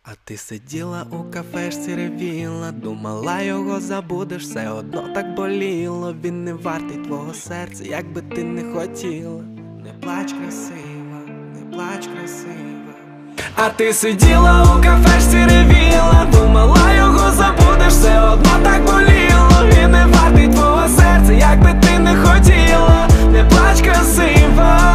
А ти сиділа у кафешці, ревіла, думала, його забудеш, все одно так боліло. Він не вартий твого серця, як би ти не хотіла. Не плач, красива, не плач, красива. А ти сиділа у кафешці, ревіла, думала, його забудеш, все одно так боліло. Він не вартий твого серця, як би ти не хотіла. Не плач, красива.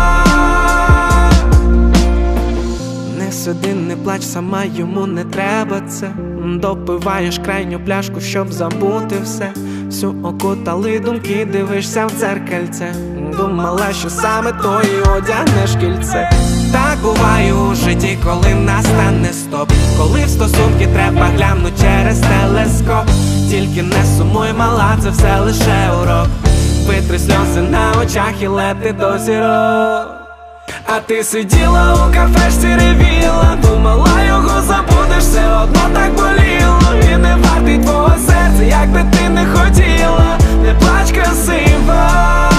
Не сиди, не плач, сама йому не треба це. Допиваєш крайню пляшку, щоб забути все. Всю окутали думки, дивишся в дзеркальце. Думала, що саме то і одягнеш кільце. Так буває у житті, коли настане стоп. Коли в стосунки треба глянуть через телескоп. Тільки не сумуй, мала, це все лише урок. Витри сльози на очах і лети до зірок. А ти сиділа у кафешці, ревіла, думала, його забудеш, все одно так боліло. Він не вартий твого серця, як би ти не хотіла. Не плач, красива.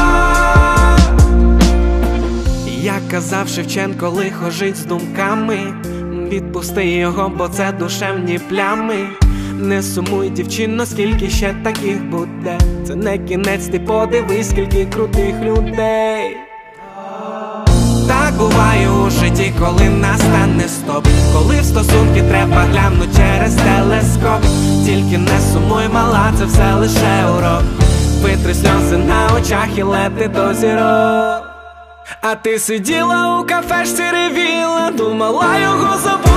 Як казав Шевченко, лихо жить з думками. Відпусти його, бо це душевні плями. Не сумуй, дівчино, скільки ще таких буде. Це не кінець, ти подивись, скільки крутих людей. Так буває у житті, коли настане стоп. Коли в стосунки треба глянуть через телескоп. Тільки не сумуй, мала, це все лише урок. Витри сльози на очах і лети до зірок. А ти сиділа у кафешці, ревіла, думала, його забудеш.